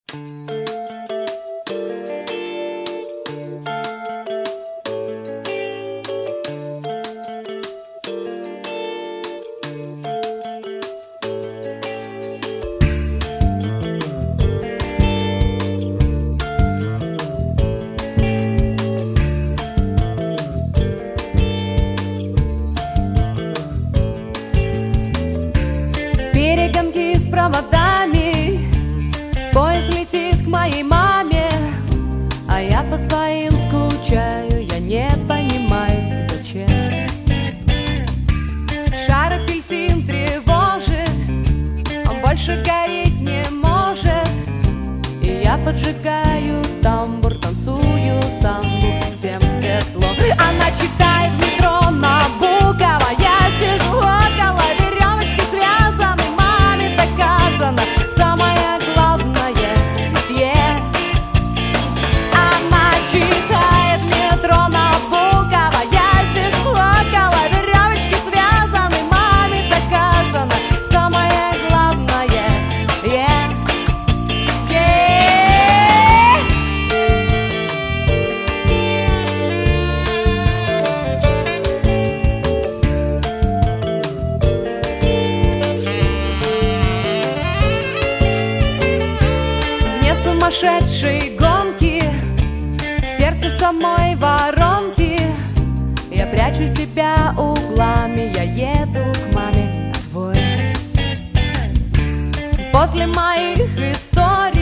Перегонки с проводами, поезд летит к моей маме, а я по своим скучаю, я не понимаю, зачем. Шар апельсин тревожит, он больше гореть не может, и я поджигаю тамбур, танцую самбу, всем светло. Она читает в метро Набокова, я сижу около веревочки связанной, маме доказано самое главное, yeah. Она читает в метро Набокова, я сижу около веревочки связанной, маме доказано самое главное, yeah. Сумасшедшие гонки в сердце самой воронки, я прячу себя углами, я еду к маме, а твой после моих историй